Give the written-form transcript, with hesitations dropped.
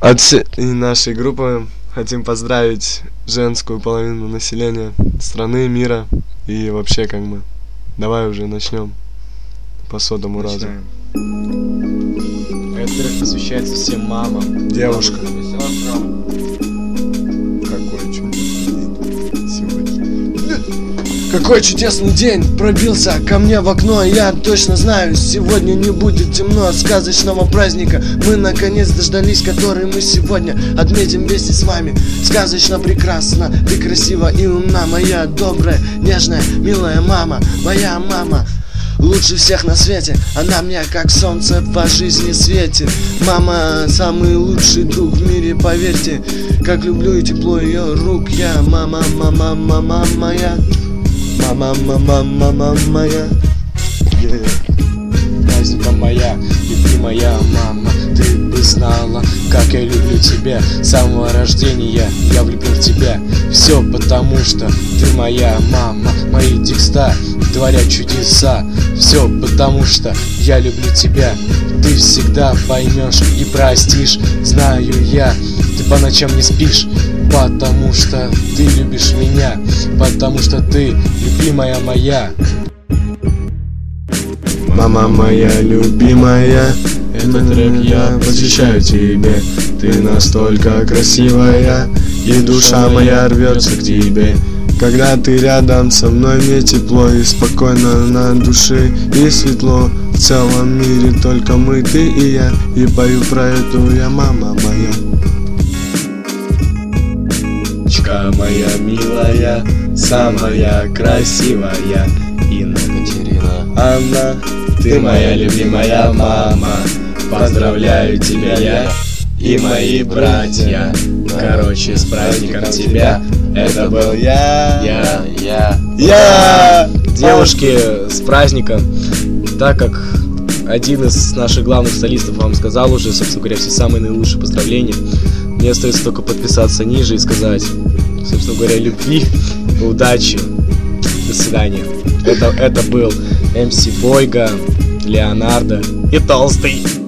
От всей нашей группы хотим поздравить женскую половину населения страны, мира и вообще как бы. Давай уже начнем по сотому разу. Этот трек посвящается всем мамам, девушкам. Какой чудесный день пробился ко мне в окно. Я точно знаю, сегодня не будет темно. Сказочного праздника мы наконец дождались, который мы сегодня отметим вместе с вами. Сказочно прекрасно, ты красива и умна, моя добрая, нежная, милая мама. Моя мама лучше всех на свете, она мне как солнце по жизни светит. Мама самый лучший друг в мире, поверьте. Как люблю и тепло ее рук я. Мама, мама, мама моя. Мама, мама, мама моя. Праздника моя, любимая мама, ты бы знала, как я люблю тебя. С самого рождения я влюблен в тебя. Все потому что ты моя мама. Мои текста творят чудеса. Все потому что я люблю тебя. Ты всегда поймешь и простишь. Знаю я, ты по ночам не спишь, потому что ты любишь меня, потому что ты любимая моя. Мама моя любимая, этот трек я посвящаю тебе. Ты настолько красивая, и душа моя рвется к тебе. Когда ты рядом со мной, мне тепло и спокойно на душе и светло. В целом мире только мы, ты и я, и пою про эту я, мама моя. Моя милая, самая красивая Инна Катерина Анна, ты моя любимая мама. Поздравляю тебя я и мои братья. Короче, с праздником тебя. Это был я. Девушки, с праздником. Так как один из наших главных солистов вам сказал уже, собственно говоря, все самые наилучшие поздравления, мне остается только подписаться ниже и сказать, собственно говоря, любви, удачи, до свидания. Это был МС Бойга, Леонардо и Толстый.